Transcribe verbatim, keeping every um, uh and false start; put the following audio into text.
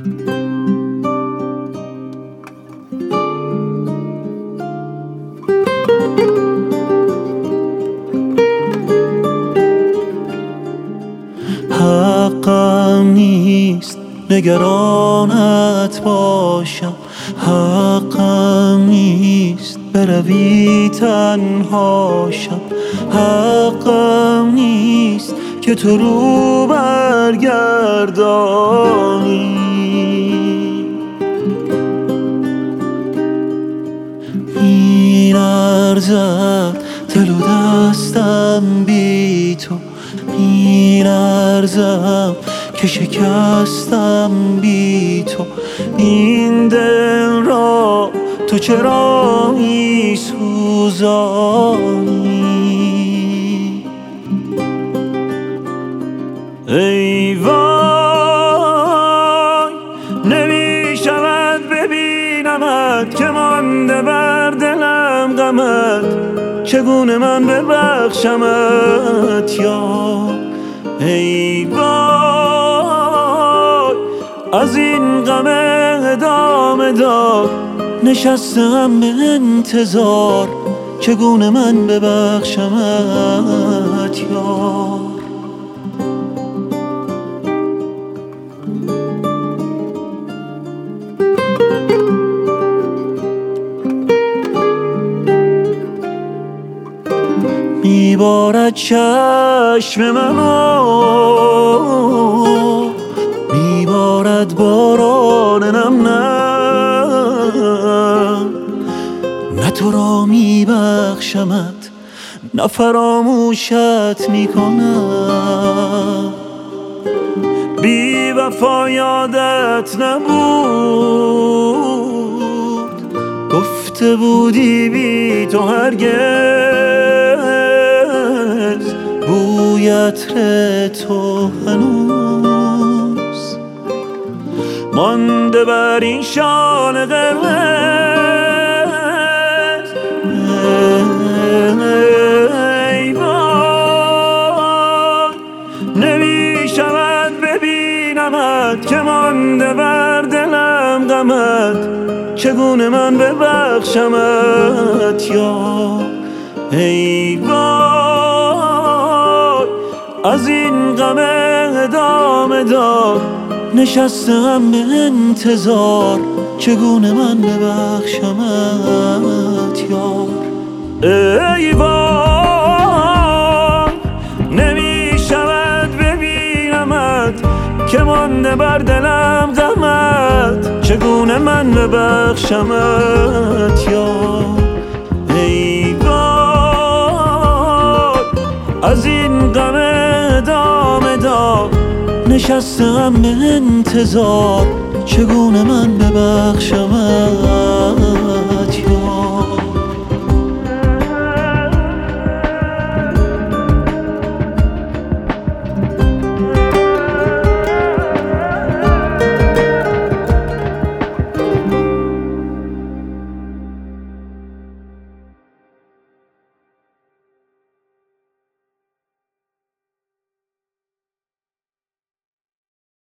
حقم نیست نگرانت باشم، حقم نیست بروی تنهاشم، حقم نیست که تو رو برگردانی. این ارزد دل و دستم بی تو، این ارزم که شکستم بی تو، این دل را تو چرا می سوزانی؟ ای وای نمی شود ببینمت که مانده بر دلم غمت، چگونه من ببخشمت یا ای وای از این غم ادامه دار نشستم به انتظار، چگونه من ببخشمت یار. میبارد چشم منو، میبارد باران نم نم، نه تو را میبخشمت نه فراموشت میکنم. بی وفا یادت نبود، گفته بودی بی تو هرگز بوی عطر تو هنوز مانده بر این شال قرمز. ای وای نمی شود ببینمت که مانده بر دلم غمت، چگونه من ببخشمت یا ای وای از این غم ادامه دار نشستم به انتظار، چگونه من ببخشمت یار. ای وای نمی شود ببینمت که مانده بر دلم غمت، چگونه من ببخشمت یار. ای وای از این غم ادامه دار نشستم به انتظار، چگونه من ببخشمت